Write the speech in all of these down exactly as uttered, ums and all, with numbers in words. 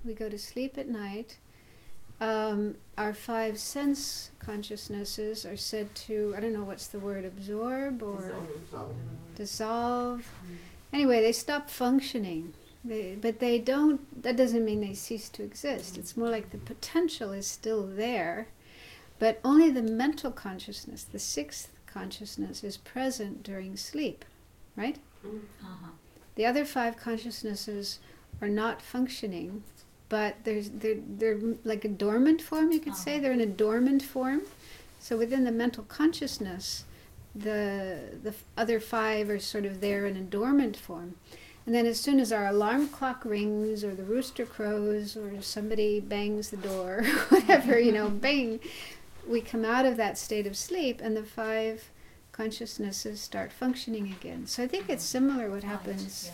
we go to sleep at night, um, our five sense consciousnesses are said to, I don't know what's the word, absorb or dissolve. dissolve. Mm. Anyway, they stop functioning. They, but they don't, that doesn't mean they cease to exist. It's more like the potential is still there, but only the mental consciousness, the sixth consciousness, is present during sleep, right? Uh-huh. The other five consciousnesses are not functioning, but there's, they're, they're like a dormant form, you could uh-huh. say. They're in a dormant form. So within the mental consciousness, the, the other five are sort of there in a dormant form. And then as soon as our alarm clock rings, or the rooster crows, or somebody bangs the door, whatever, you know, bang, we come out of that state of sleep, and the five consciousnesses start functioning again. So I think it's similar what happens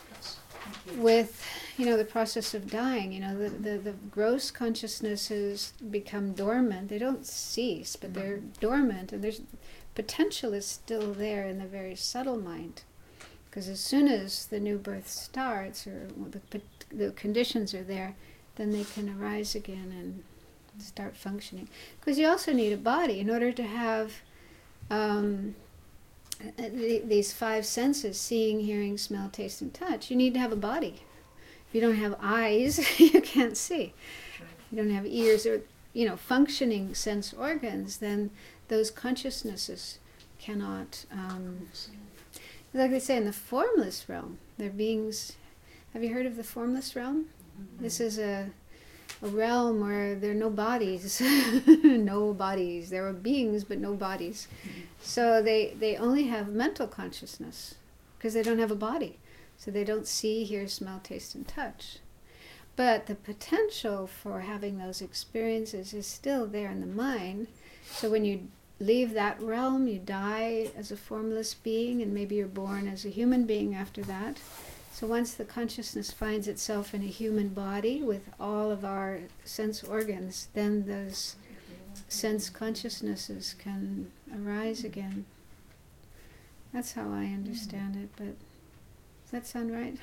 with, you know, the process of dying. You know, the, the, the gross consciousnesses become dormant. They don't cease, but they're dormant, and there's potential is still there in the very subtle mind. Because as soon as the new birth starts, or the, the conditions are there, then they can arise again and start functioning. Because you also need a body in order to have um, th- these five senses, seeing, hearing, smell, taste, and touch. You need to have a body. If you don't have eyes, you can't see. If you don't have ears or, you know, functioning sense organs, then those consciousnesses cannot... Um, Like they say, in the formless realm, they're beings. Have you heard of the formless realm? Mm-hmm. This is a, a realm where there are no bodies. no bodies. There are beings, but no bodies. Mm-hmm. So they, they only have mental consciousness, because they don't have a body. So they don't see, hear, smell, taste, and touch. But the potential for having those experiences is still there in the mind. So when you leave that realm, you die as a formless being, and maybe you're born as a human being after that. So once the consciousness finds itself in a human body with all of our sense organs, then those sense consciousnesses can arise again. That's how I understand it, but does that sound right?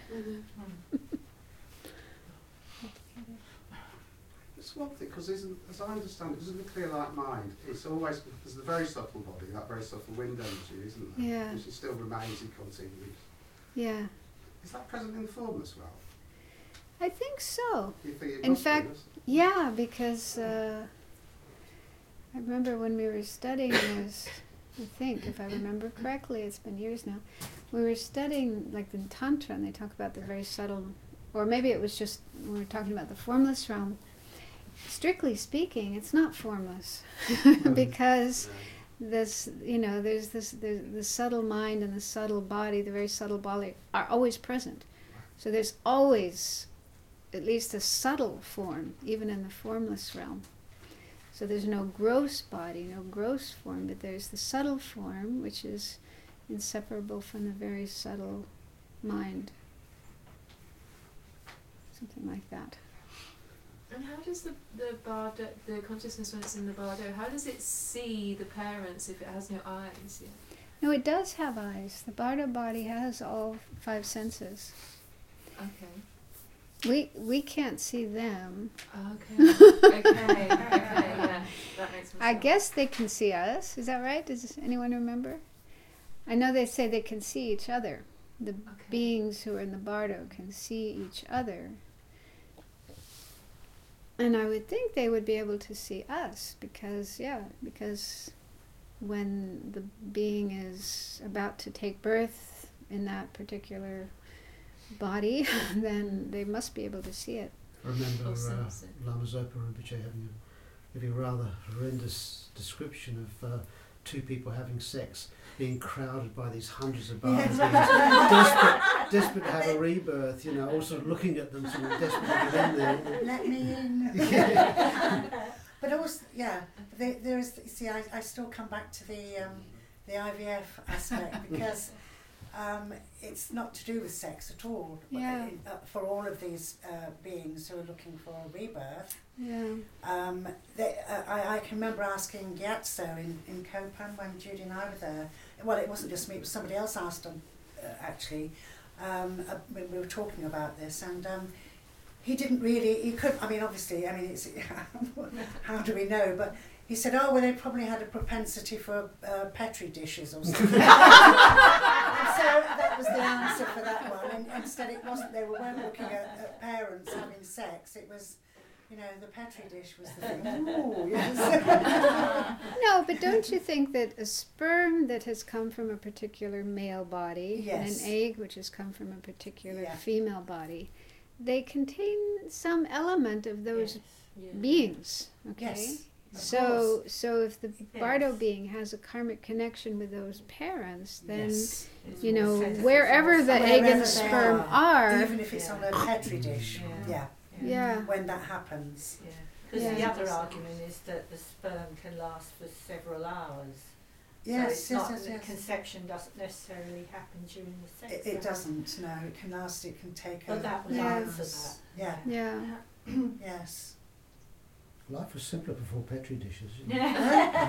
It's one thing, because as I understand it, isn't the clear light mind, it's always, there's the very subtle body, that very subtle wind energy, isn't there? Yeah. Which still remains in continuous. Yeah. Is that present in the formless realm? I think so. You think it in must fact, be, yeah, because uh, I remember when we were studying this, I think, if I remember correctly, it's been years now, we were studying, like, the Tantra, and they talk about the very subtle, or maybe it was just, we were talking about the formless realm. Strictly speaking, it's not formless, because this, you know, there's this, the, the subtle mind and the subtle body, the very subtle body, are always present. So there's always at least a subtle form, even in the formless realm. So there's no gross body, no gross form, but there's the subtle form, which is inseparable from the very subtle mind. Something like that. And how does the the bardo, the consciousness when it's in the bardo, how does it see the parents if it has no eyes? Yeah. No, it does have eyes. The bardo body has all five senses. Okay. We we can't see them. Okay. okay. Okay. Yeah. That makes sense. I guess they can see us. Is that right? Does anyone remember? I know they say they can see each other. The okay. beings who are in the bardo can see each other. And I would think they would be able to see us, because, yeah, because when the being is about to take birth in that particular body, then they must be able to see it. I remember uh, Lama Zopa Rinpoche having a, giving a rather horrendous description of uh, two people having sex, being crowded by these hundreds of bodies, desperate, desperate to have a rebirth, you know, all sort of looking at them, sort of desperate to get in there. Let me in. Yeah. But also, yeah, there, there's, see, I, I still come back to the um, the I V F aspect, because um, it's not to do with sex at all. Yeah. Uh, for all of these uh, beings who are looking for a rebirth. Yeah. Um, they, uh, I, I can remember asking Gyatso in, in Kopan when Judy and I were there. Well, it wasn't just me, it was somebody else asked them, uh, actually. Um, uh, when we were talking about this, and um, he didn't really, he could, I mean, obviously, I mean, it's, how do we know? But he said, oh, well, they probably had a propensity for uh, Petri dishes or something. And so that was the answer for that one. And instead, it wasn't, they weren't looking at, at parents having sex, it was, you know, the Petri dish was the thing. Ooh, yes. No, but don't you think that a sperm that has come from a particular male body Yes. and an egg which has come from a particular Yeah. female body, they contain some element of those Yeah. beings, okay? Yes. Of So, course. so if the Bardo Yes. being has a karmic connection with those parents, then Yes. you know Sense of wherever the itself. egg Wherever and they sperm are, are, even if it's Yeah. on a Petri dish, Yeah. yeah. yeah, When that happens. Yeah. Because Yeah. the other argument is that the sperm can last for several hours. Yes, so it's yes, not yes, that yes. conception doesn't necessarily happen during the sex. It, it act. doesn't, no, it can last, it can take But a that would Yeah. answer that. Yeah, yeah. yes. Life was simpler before Petri dishes. You know. Yeah.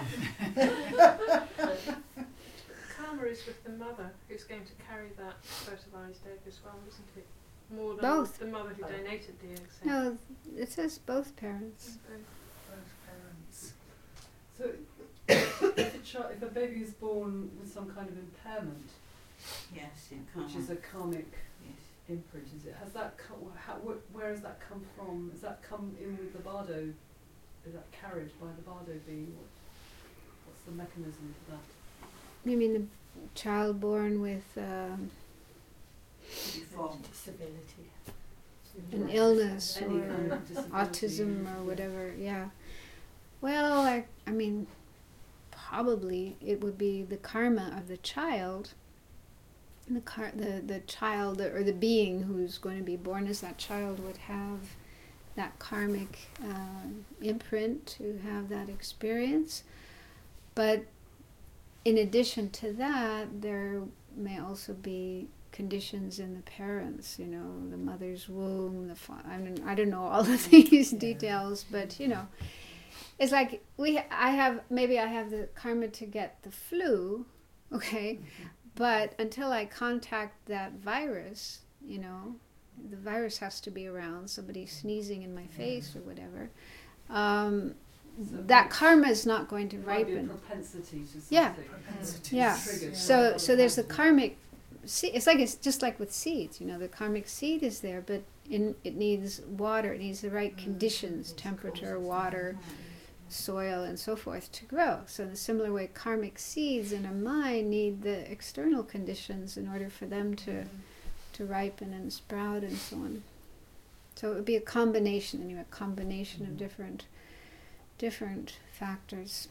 Karma is with the mother who's going to carry that fertilised egg as well, isn't it? More than Both. the mother who donated the egg. so- No, it says both parents. Both parents. So, if a, chi- if a baby is born with some kind of impairment, Yes, in which is a karmic Yes. imprint, is it? Has that co- how, wh- where has that come from? Has that come in with the Bardo? Is that carried by the Bardo being? What, what's the mechanism for that? You mean the child born with um, Deformed disability. an illness Any or kind of disability, autism or yeah. whatever? Yeah. Well, I, I mean, probably it would be the karma of the child. The car, the the child or the being who's going to be born as that child would have that karmic uh, imprint to have that experience. But in addition to that, there may also be conditions in the parents, you know, the mother's womb, the fa- I mean, I don't know all of these Yeah. details, but you know, it's like we, I have, maybe I have the karma to get the flu, okay, but until I contact that virus, you know, the virus has to be around, somebody sneezing in my face or whatever, um, So that karma is not going to It might be a ripen. propensity to something. Yeah. Propensities. Yeah. Triggered So, by so there's the other karmic seed. It's like it's just like with seeds. You know, the karmic seed is there, but in it needs water. It needs the right conditions, temperature, water, soil, and so forth to grow. So in a similar way, karmic seeds in our mind need the external conditions in order for them to to ripen and sprout and so on. So it would be a combination, anyway, a combination of different different factors.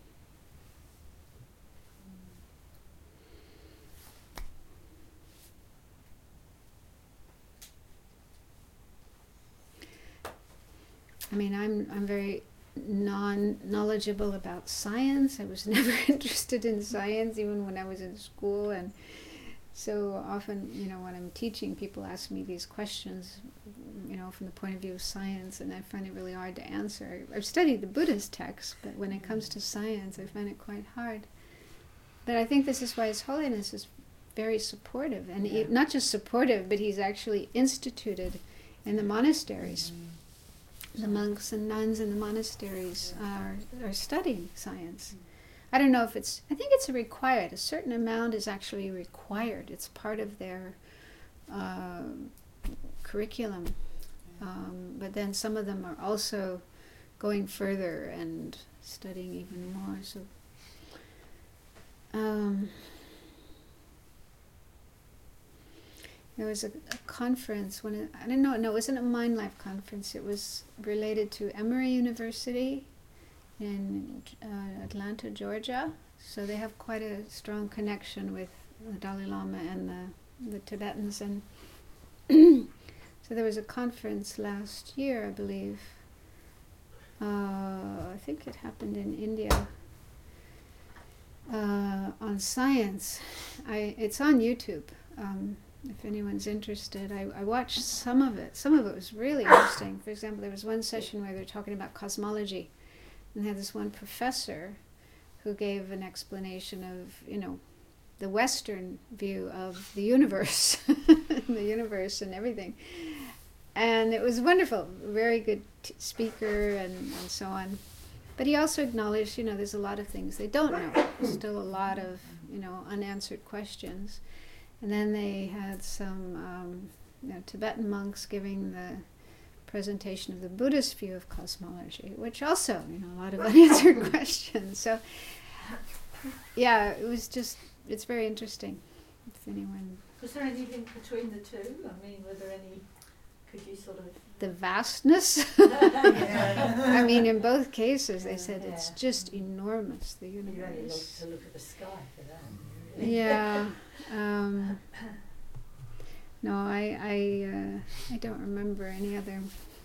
I mean, I'm I'm very non-knowledgeable about science. I was never interested in science, even when I was in school, and so often, you know, when I'm teaching, people ask me these questions, you know, from the point of view of science, and I find it really hard to answer. I've studied the Buddhist texts, but when it comes to science, I find it quite hard. But I think this is why His Holiness is very supportive, and he, not just supportive, but he's actually instituted in the monasteries. The monks and nuns in the monasteries are are studying science. I don't know if it's, I think it's a required, a certain amount is actually required. It's part of their uh, curriculum. Um, but then some of them are also going further and studying even more. So, um, there was a, a conference, when it, I don't know, no, it wasn't a Mind Life conference. It was related to Emory University in uh, Atlanta, Georgia. So they have quite a strong connection with the Dalai Lama and the, the Tibetans. And so there was a conference last year, I believe. Uh, I think it happened in India uh, on science. I it's on YouTube. Um, if anyone's interested, I, I watched some of it. Some of it was really interesting. For example, there was one session where they were talking about cosmology. And they had this one professor who gave an explanation of, you know, the Western view of the universe, the universe and everything. and it was wonderful, very good t- speaker and, and so on. But he also acknowledged, you know, there's a lot of things they don't know. There's still a lot of, you know, unanswered questions. And then they had some um, you know, Tibetan monks giving the presentation of the Buddhist view of cosmology, which also, you know, a lot of unanswered questions. So, yeah, it was just, it's very interesting. If anyone... Was there any link between the two? I mean, were there any, could you sort of... The vastness. Yeah. I mean, in both cases, they said Yeah. it's just enormous, the universe. You only look to look at the sky for that. Really. Yeah. Um, no, I I uh, I don't remember any other.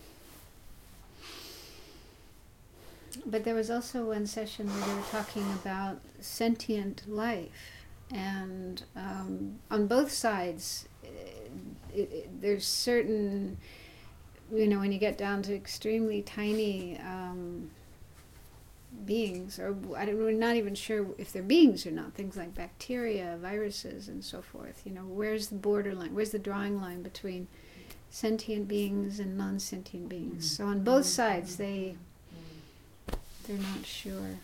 But there was also one session where they were talking about sentient life, and um, on both sides, it, it, there's certain, you know, when you get down to extremely tiny um, beings, or I don't, we're not even sure if they're beings or not, things like bacteria, viruses, and so forth. You know, where's the borderline, where's the drawing line between sentient beings and non-sentient beings? So on both sides, they, they're not sure.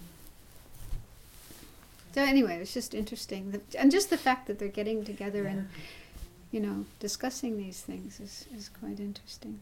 So anyway, it's just interesting. That, and just the fact that they're getting together Yeah. and, you know, discussing these things is, is quite interesting.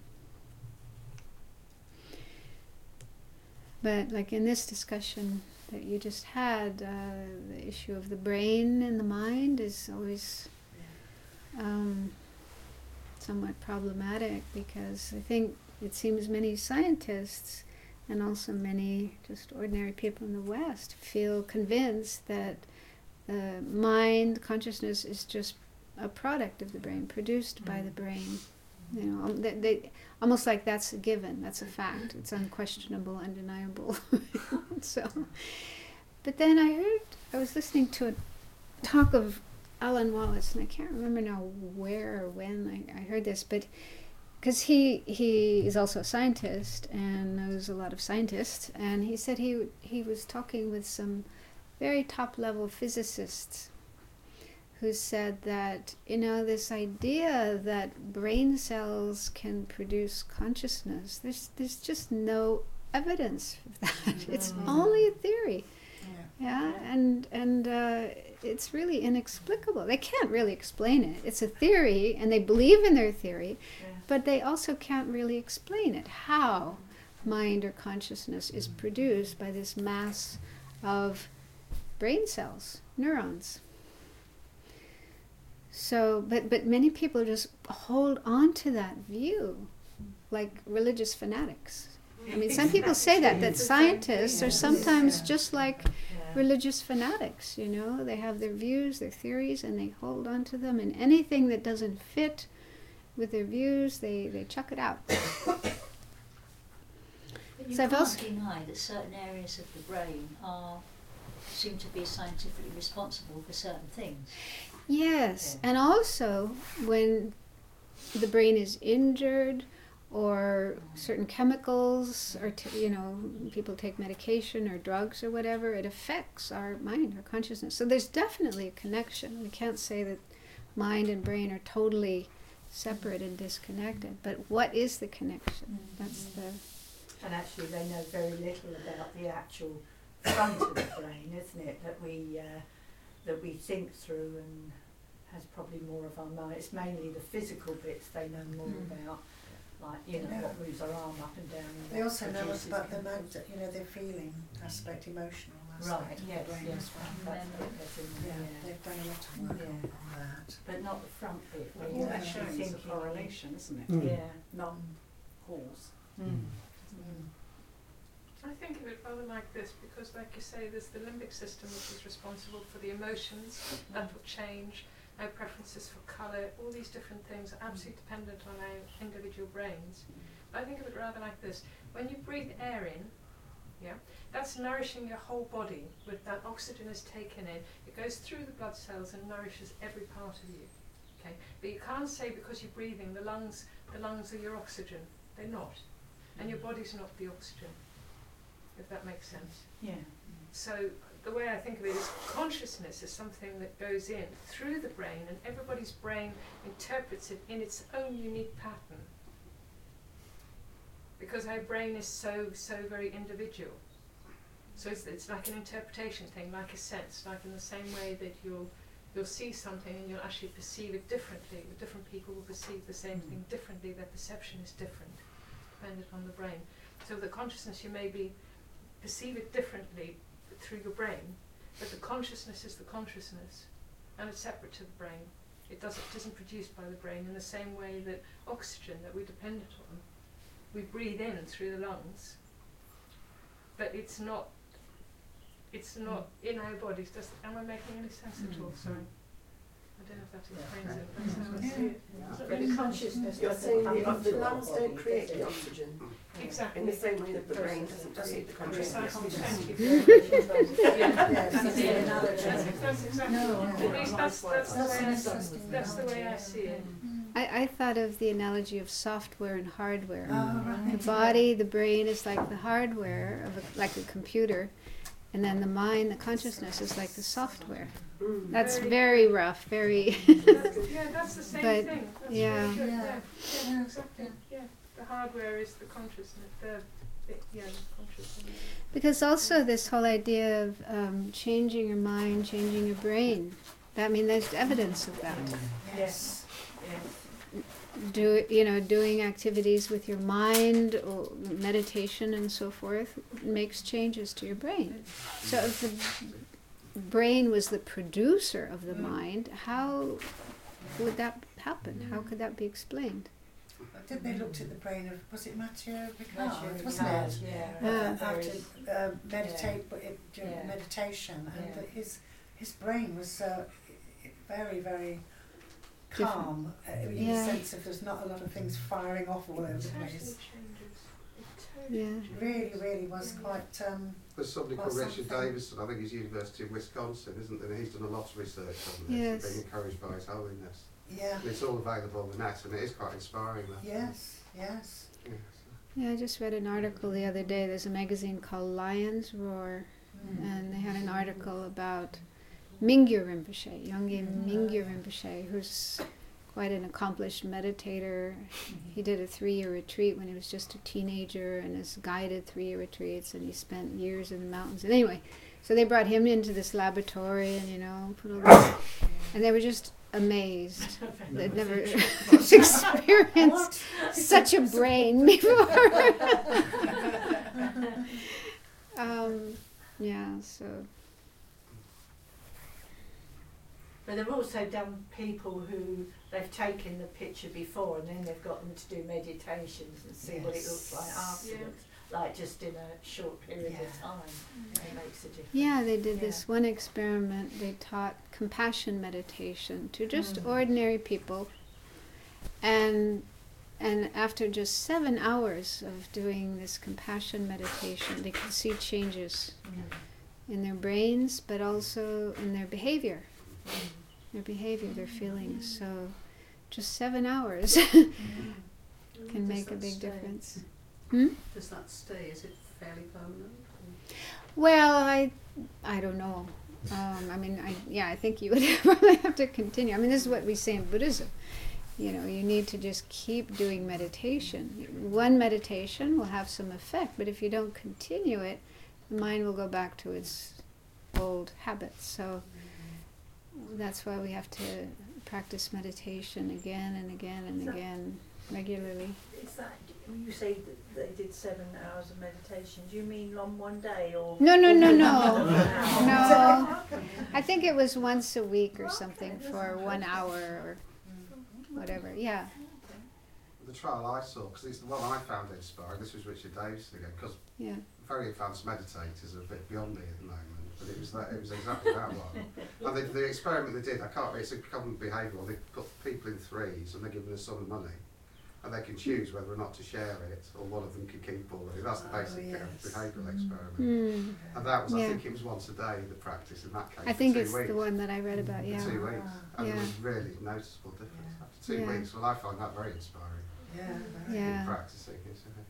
But like in this discussion that you just had, uh, the issue of the brain and the mind is always um, somewhat problematic, because I think it seems many scientists and also many just ordinary people in the West feel convinced that the mind, consciousness, is just a product of the brain, produced by the brain. You know, um, they, they almost like that's a given, that's a fact, it's unquestionable, undeniable. So, but then I heard, I was listening to a talk of Alan Wallace, and I can't remember now where or when I, I heard this, but because he he is also a scientist and knows a lot of scientists, and he said he he was talking with some very top level physicists who said that, you know, this idea that brain cells can produce consciousness, there's there's just no evidence of that. Mm-hmm. It's only a theory. Yeah, yeah? and and uh, it's really inexplicable. They can't really explain it. It's a theory, and they believe in their theory, yeah. But they also can't really explain it, how mind or consciousness is produced by this mass of brain cells, neurons. So, but, but many people just hold on to that view, like religious fanatics. I mean, some people say that, that scientists are sometimes just like religious fanatics, you know. They have their views, their theories, and they hold on to them, and anything that doesn't fit with their views, they, they chuck it out. But you So I've can't also- deny that certain areas of the brain are seem to be scientifically responsible for certain things. Yes, Yeah. and also when the brain is injured, or certain chemicals, or t- you know, people take medication or drugs or whatever, it affects our mind, our consciousness. So there's definitely a connection. We can't say that mind and brain are totally separate and disconnected, but what is the connection? That's the... And actually they know very little about the actual front of the brain, isn't it, that we uh, that we think through and has probably more of our mind. It's mainly the physical bits they know more Mm. about, like, you know, Yeah. what moves our arm up and down. And They what also know produces about the chemicals. mo- you know, their feeling aspect, emotional aspect Right, of yes, the brain yes, as well. that's what gets in Yeah, there, yeah. they've done a lot of work Yeah. on, on that. But not the front bit, where All you're they're actually showing is a thinking. correlation, isn't it? Mm. Yeah. Not cause. Mm. I think of it rather like this, because like you say, there's the limbic system which is responsible for the emotions that will change, our preferences for colour, all these different things are absolutely dependent on our individual brains. But I think of it rather like this. When you breathe air in, yeah, that's nourishing your whole body. With that oxygen is taken in, it goes through the blood cells and nourishes every part of you. Okay? But you can't say because you're breathing, the lungs, the lungs are your oxygen. They're not. And your body's not the oxygen, if that makes sense. Yeah. So the way I think of it is consciousness is something that goes in through the brain, and everybody's brain interprets it in its own unique pattern. because our brain is so, so very individual. So it's, it's like an interpretation thing, like a sense, like in the same way that you'll, you'll see something and you'll actually perceive it differently. Different people will perceive the same mm. thing differently. Their perception is different, dependent on the brain. So the consciousness, you maybe perceive it differently through your brain, but the consciousness is the consciousness, and it's separate to the brain. It doesn't, it isn't produced by the brain in the same way that oxygen that we're dependent on, we breathe in through the lungs, but it's not, it's not mm. in our bodies. Does, am I making any sense mm. at all? Sorry. I don't know if that explains it, but that's how I see it. Yeah. But the consciousness You're saying doesn't the, the lungs don't create the oxygen. Exactly. In the same way that the brain doesn't create the consciousness. That's exactly. At least that's, that's, the way I, that's the way I see it. I, I thought of the analogy of software and hardware. Oh, right. The body, the brain is like the hardware, of a, like a computer, and then the mind, the consciousness is like the software. Mm. That's very, very rough, very... that's, yeah, that's the same but thing. That's yeah. Very Yeah. yeah. Yeah, exactly. Yeah. The hardware is the consciousness, the, the yeah, the consciousness. Because also this whole idea of um, changing your mind, changing your brain, I mean, there's evidence of that. Yes. Yes. Do you know, doing activities with your mind, or meditation and so forth, makes changes to your brain. So if the brain was the producer of the mind, how would that happen? How could that be explained? Did they looked at the brain of, was it Mathieu Mathieu Ricard, wasn't Ricard, it? yeah. Uh, There how is- to uh, meditate, but it, during Yeah. meditation, and Yeah. that his his brain was uh, very, very Different. calm, uh, in Yeah. the sense of there's not a lot of things firing off all over It the totally place. changes. It totally Yeah. changes. Really, really was quite. Um, There's somebody Or called Richard something. Davison, I think he's University of Wisconsin, isn't there? He's done a lot of research on this, Yes. being encouraged by His Holiness. yeah. And it's all available on the net, and it is quite inspiring. That. Yes. Yes. Yes. Yeah, I just read an article the other day. There's a magazine called Lion's Roar, Mm. and they had an article about Mingyur Rinpoche, Yongey Mm. Mingyur Rinpoche, who's quite an accomplished meditator. He did a three-year retreat when he was just a teenager, and has guided three-year retreats, and he spent years in the mountains. And anyway, so they brought him into this laboratory, and you know, put all this, and they were just amazed. They'd never experienced such a brain before. um, yeah, so. But there have also done people who they've taken the picture before and then they've got them to do meditations and see what it looks like Yes. afterwards, like just in a short period Yeah. of time. It makes a difference. Yeah, they did Yeah. this one experiment. They taught compassion meditation to just Mm. ordinary people, and and after just seven hours of doing this compassion meditation, they could see changes Mm. in their brains, but also in their behavior, Mm. their behavior, their feelings. So, just seven hours can make a big difference. Hmm? Does that stay? Is it fairly permanent? Or? Well, I, I don't know. Um, I mean, I, yeah, I think you would probably have to continue. I mean, this is what we say in Buddhism. You know, you need to just keep doing meditation. One meditation will have some effect, but if you don't continue it, the mind will go back to its old habits. So that's why we have to practice meditation again and again and again regularly. Is that, when you say that they did seven hours of meditation, do you mean on one day or? No, no, no, no. Wow. No. I think it was once a week or something for one hour or whatever. Yeah. The trial I saw, because it's the one I found inspiring, this was Richard Davison again, because Yeah. very advanced meditators are a bit beyond me at the moment, but it was that, it was exactly that one. And the, the experiment they did, I can't, it's a common behavioural, they put people in threes and they give them a sum of money, and they can choose whether or not to share it, or one of them can keep all of it. That's the Oh, basic yes. uh, behavioural experiment. Mm. And that was, I Yeah. think it was once a day, the practice in that case. I for think two it's weeks. the one that I read about, For yeah. two weeks. And Yeah. there was really noticeable difference. Yeah. After two Yeah. weeks, well, I find that very inspiring. Yeah. Very. Yeah. Practicing, isn't it?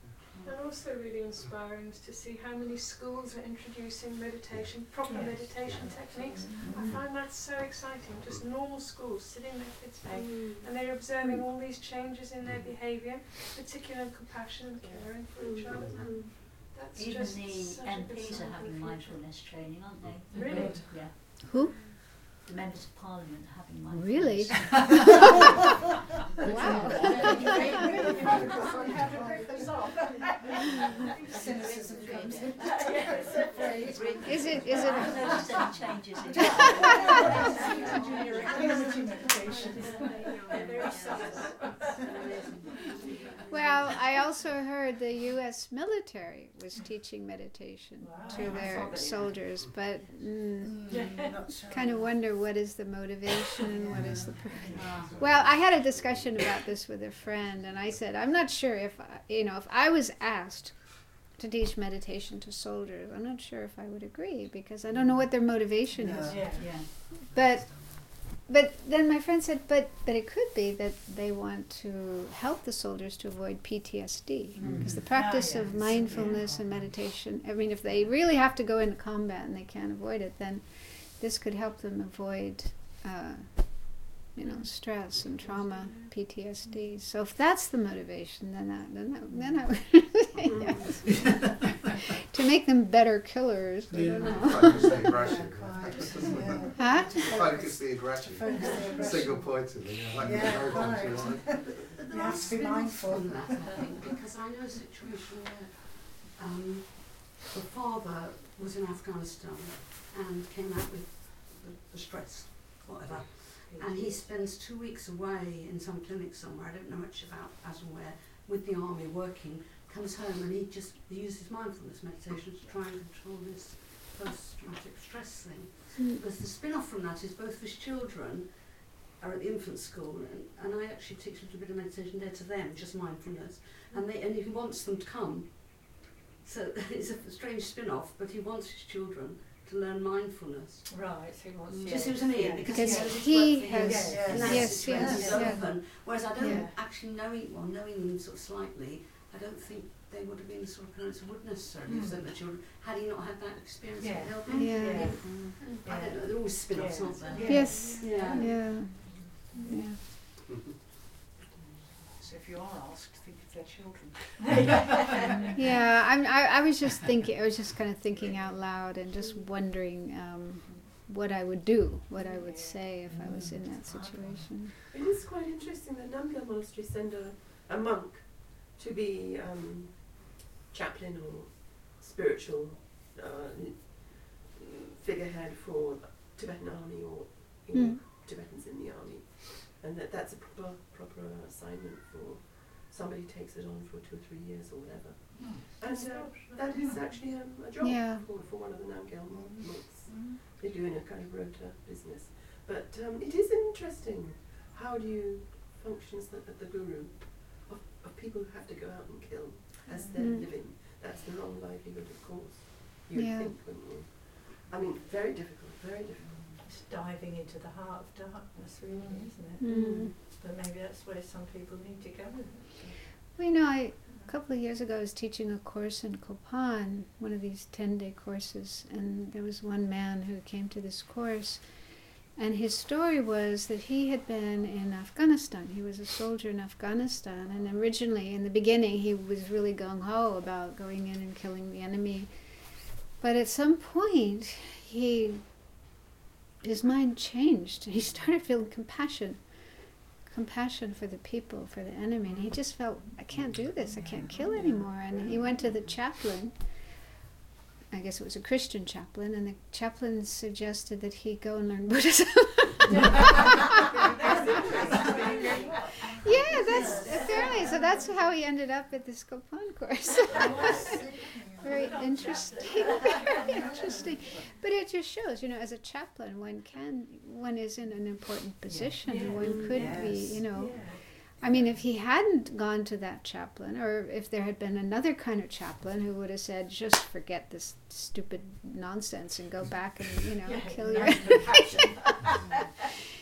And also really inspiring is to see how many schools are introducing meditation, proper Yes. meditation techniques. I find that so exciting. Just normal schools sitting their kids back and they're observing all these changes in their behaviour, particular compassion and caring for each other. That's Even just the such a M good Ps sign are for having the future. mindfulness training, aren't they? Really? Yeah. Who? The members of Parliament are having Really? mindfulness. Wow. Cynicism comes in. Is it? Is I it? haven't noticed any changes in Well, I also heard the U S military was teaching meditation to their soldiers, but mm, Not sure. kind of wonder what is the motivation, what is the. Pur- well, I had a discussion about this with a friend, and I said I'm not sure if I, you know if I was asked to teach meditation to soldiers, I'm not sure if I would agree because I don't know what their motivation is. Yeah, yeah. But but then my friend said, but but it could be that they want to help the soldiers to avoid P T S D because the practice Ah, of yes. mindfulness and meditation. I mean, if they really have to go into combat and they can't avoid it, then this could help them avoid, uh, you know, stress and trauma, P T S D. So if that's the motivation, then that then that, then I would to make them better killers. I don't know. Focus the aggression. Huh? Focus the aggression. Focus the aggression. Single pointedly. Yeah, like Yeah, the right. times You have to be mindful. On that, I think, because I know a situation where um, the father was in Afghanistan and came out with the, the stress, whatever, and he spends two weeks away in some clinic somewhere, I don't know much about as and where, with the army working, comes home and he just uses mindfulness meditation to try and control this post-traumatic stress thing. Mm. Because the spin-off from that is both of his children are at the infant school, and, and I actually teach a little bit of meditation there to them, just mindfulness, and they and he wants them to come. So it's a strange spin-off, but he wants his children to learn mindfulness. Right, so he wants Do to. you see what I mean? Because, Because he, knows it's he worked for him has- in that yes, situation, yes, it's yeah. open. Whereas I don't Yeah. actually knowing, well, knowing them sort of slightly, I don't think they would have been the sort of parents who would necessarily have sent the children had he not had that experience Yeah. of helping. Yeah. I don't know, they're always spin-offs, Yeah. aren't they? Yeah. Yes. Yeah. Yeah. Yeah. So if you are asked, think of their children. Yeah, I'm, I, I was just thinking, I was just kind of thinking out loud and just wondering um, what I would do, what I would say if I was in that situation. It is quite interesting that Namgyal Monastery send a, a monk to be um, chaplain or spiritual uh, figurehead for Tibetan army or you know, Mm. Tibetans in the army, and that that's a proper proper assignment for somebody who takes it on for two or three years or whatever. And uh, that is actually um, a job Yeah. for, for one of the Namgyal monks. They do in a kind of rota business. But um, it is interesting. How do you function as the, the guru of, of people who have to go out and kill as they're Mm. living? That's the wrong livelihood, of course. You would Yeah. think, wouldn't you? I mean, very difficult, very difficult. It's diving into the heart of darkness, really, isn't it? Mm. But maybe that's where some people need to go with it. Well, you know, I, a couple of years ago I was teaching a course in Kopan, one of these ten-day courses, and there was one man who came to this course, and his story was that he had been in Afghanistan. He was a soldier in Afghanistan, and originally, in the beginning, he was really gung-ho about going in and killing the enemy. But at some point, he, his mind changed. He started feeling compassion. compassion for the people, for the enemy, and he just felt, I can't do this, I can't kill anymore. And he went to the chaplain, I guess it was a Christian chaplain, and the chaplain suggested that he go and learn Buddhism. Yeah, that's apparently, so that's how he ended up at this Kopan course. Very interesting, very interesting. But it just shows, you know, as a chaplain, one can, one is in an important position. Yeah. One could Yes. be, you know, Yeah. I mean, if he hadn't gone to that chaplain, or if there had been another kind of chaplain who would have said, just forget this stupid nonsense and go back and, you know, Yeah, kill your no compassion.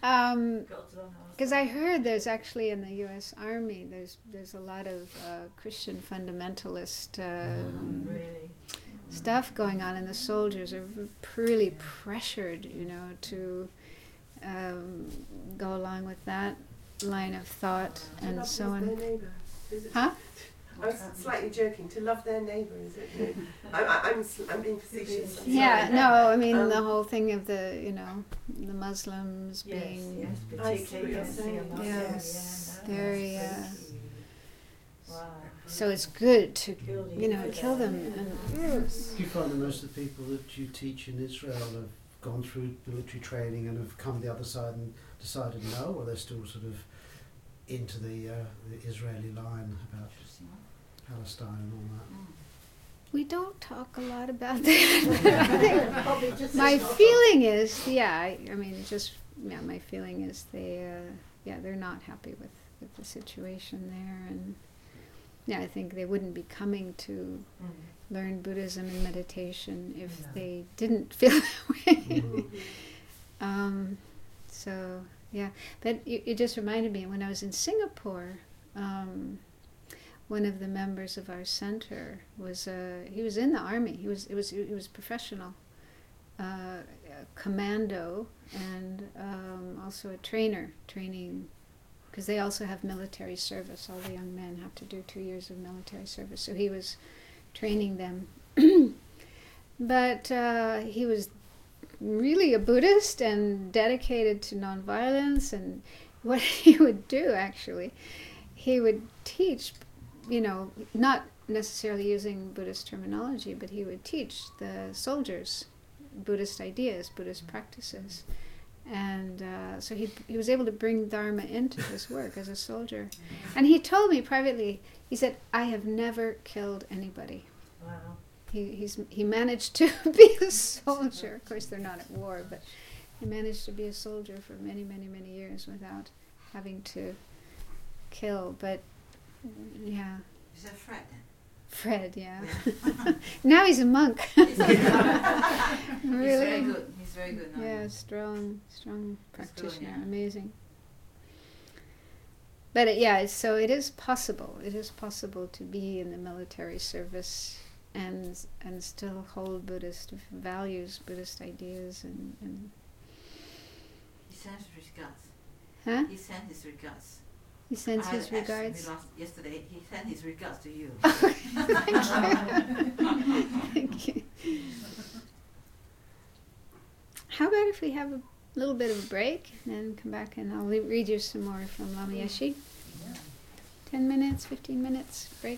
Um, God's on our Because side. I heard there's actually in the U S Army, there's there's a lot of uh, Christian fundamentalist uh, Really. stuff going on, and the soldiers are really pressured, you know, to um, go along with that line of thought To and love so is on. their neighbour. Is it? Huh? I was slightly joking. To love their neighbour, is it? I, I, I'm, s- I'm being facetious. I'm Yeah, sorry. no, I mean Um, the whole thing of the, you know, the Muslims Yes, being yes, I see particularly what you're against the saying. Muslims, Yes, yeah, no, very, that's uh, freaky. Wow. so it's good to, Kill the you know, infidel. kill them. And, Do you find that most of the people that you teach in Israel have gone through military training and have come the other side and decided no, or they're still sort of into the, uh, the Israeli line about Palestine and all that? we don't talk a lot about that. Probably just My as not- feeling is, yeah, I, I mean, just, yeah, my feeling is they, uh, yeah, they're not happy with, with the situation there. And, yeah, I think they wouldn't be coming to Mm. learn Buddhism and meditation if No. they didn't feel that way. Mhm. um, so, yeah. But it, it just reminded me, when I was in Singapore, um, one of the members of our center was uh, he was in the army. He was it was he was professional, uh, commando, and um, also a trainer training, because they also have military service. All the young men have to do two years of military service. So he was training them, but uh, he was really a Buddhist and dedicated to nonviolence. And what he would do actually, he would teach, you know, not necessarily using Buddhist terminology, but he would teach the soldiers Buddhist ideas, Buddhist practices. And uh, so he he was able to bring Dharma into his work as a soldier. And he told me privately, he said, I have never killed anybody. Wow. He he's he managed to be a soldier. Of course, they're not at war, but he managed to be a soldier for many, many, many years without having to kill. But yeah, Is that Fred? Fred, yeah. Now he's a monk. He's very Really, good. He's very good now. yeah, strong, strong That's good, practitioner, yeah. amazing. But it, yeah, so it is possible. It is possible to be in the military service and and still hold Buddhist values, Buddhist ideas, and, and He sends his regards. huh? He sent his regards. He sends I his asked him regards. last, yesterday. He sent his regards to you. Thank you. How about if we have a little bit of a break and then come back and I'll le- read you some more from Lama Yeshe? Ten minutes, fifteen minutes break.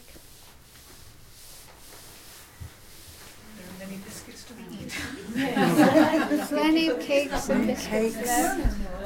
There are many biscuits to be eaten. Plenty of cakes and biscuits Cakes. left.